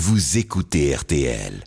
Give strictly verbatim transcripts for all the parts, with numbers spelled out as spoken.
vous écoutez R T L.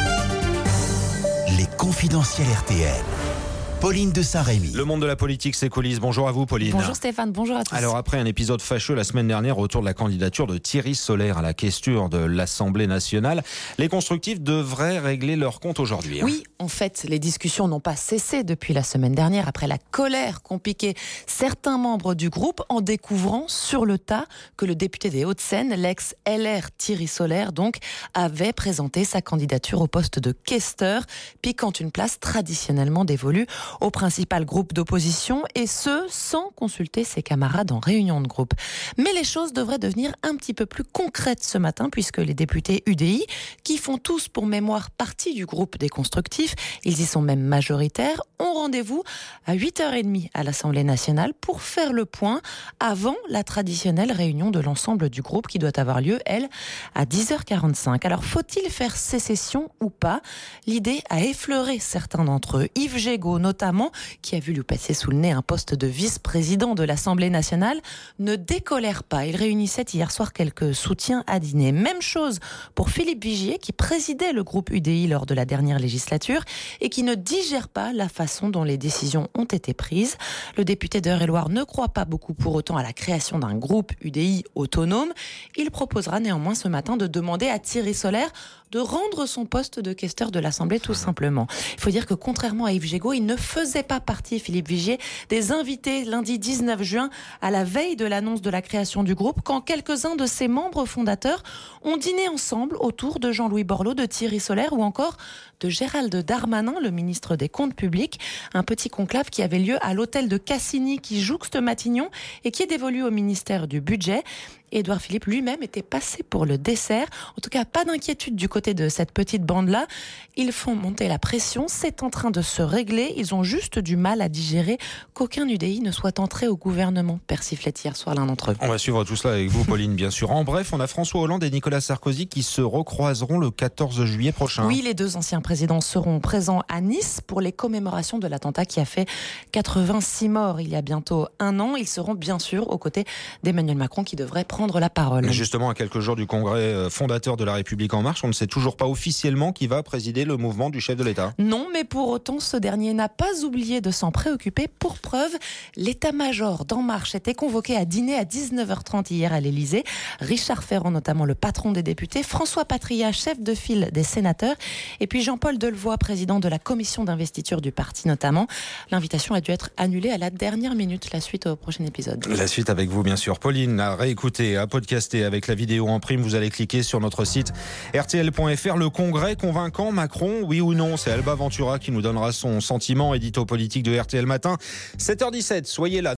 Les confidentiels R T L. Pauline de Saint-Rémy. Le monde de la politique s'écoulise. Bonjour à vous, Pauline. Bonjour Stéphane, bonjour à tous. Alors après un épisode fâcheux la semaine dernière autour de la candidature de Thierry Solère à la questure de l'Assemblée nationale, les constructifs devraient régler leur compte aujourd'hui. Hein. Oui, en fait, les discussions n'ont pas cessé depuis la semaine dernière après la colère qu'ont piqué certains membres du groupe en découvrant sur le tas que le député des Hauts-de-Seine, l'ex-L R Thierry Solère, donc, avait présenté sa candidature au poste de questeur, piquant une place traditionnellement dévolue au principal groupe d'opposition, et ce, sans consulter ses camarades en réunion de groupe. Mais les choses devraient devenir un petit peu plus concrètes ce matin, puisque les députés U D I, qui font tous pour mémoire partie du groupe des constructifs, ils y sont même majoritaires, ont rendez-vous à huit heures trente à l'Assemblée nationale pour faire le point avant la traditionnelle réunion de l'ensemble du groupe qui doit avoir lieu, elle, à dix heures quarante-cinq. Alors, faut-il faire sécession ou pas ? L'idée a effleuré certains d'entre eux. Yves Gégaud, notamment, qui a vu lui passer sous le nez un poste de vice-président de l'Assemblée nationale, ne décolère pas. Il réunissait hier soir quelques soutiens à dîner. Même chose pour Philippe Vigier, qui présidait le groupe U D I lors de la dernière législature et qui ne digère pas la façon dont les décisions ont été prises. Le député d'Eure-et-Loir ne croit pas beaucoup pour autant à la création d'un groupe U D I autonome. Il proposera néanmoins ce matin de demander à Thierry Solère de rendre son poste de questeur de l'Assemblée, tout simplement. Il faut dire que contrairement à Yves Gégaud, il ne faisait pas partie, Philippe Vigier, des invités lundi dix-neuf juin à la veille de l'annonce de la création du groupe, quand quelques-uns de ses membres fondateurs ont dîné ensemble autour de Jean-Louis Borloo, de Thierry Solère ou encore de Gérald Darmanin, le ministre des Comptes publics. Un petit conclave qui avait lieu à l'hôtel de Cassini, qui jouxte Matignon et qui est dévolu au ministère du Budget. Édouard Philippe lui-même était passé pour le dessert. En tout cas, pas d'inquiétude du côté de cette petite bande-là. Ils font monter la pression, c'est en train de se régler. Ils ont juste du mal à digérer qu'aucun U D I ne soit entré au gouvernement, persiflait hier soir l'un d'entre eux. On va suivre tout cela avec vous, Pauline, bien sûr. En bref, on a François Hollande et Nicolas Sarkozy qui se recroiseront le quatorze juillet prochain. Oui, les deux anciens présidents seront présents à Nice pour les commémorations de l'attentat qui a fait quatre-vingt-six morts il y a bientôt un an. Ils seront bien sûr aux côtés d'Emmanuel Macron qui devrait prendre la parole. Mais justement, à quelques jours du congrès fondateur de La République En Marche, on ne sait toujours pas officiellement qui va présider le mouvement du chef de l'État. Non, mais pour autant, ce dernier n'a pas oublié de s'en préoccuper. Pour preuve, l'état-major d'En Marche était convoqué à dîner à dix-neuf heures trente hier à l'Élysée. Richard Ferrand, notamment le patron des députés, François Patriat, chef de file des sénateurs, et puis Jean-Paul Delevoye, président de la commission d'investiture du parti notamment. L'invitation a dû être annulée à la dernière minute, la suite au prochain épisode. La suite avec vous, bien sûr. Pauline, à réécouter, à podcaster avec la vidéo en prime, vous allez cliquer sur notre site R T L point F R. Le congrès convaincant, Macron, oui ou non? C'est Alba Ventura qui nous donnera son sentiment, édito politique de R T L Matin. sept heures dix-sept, soyez là.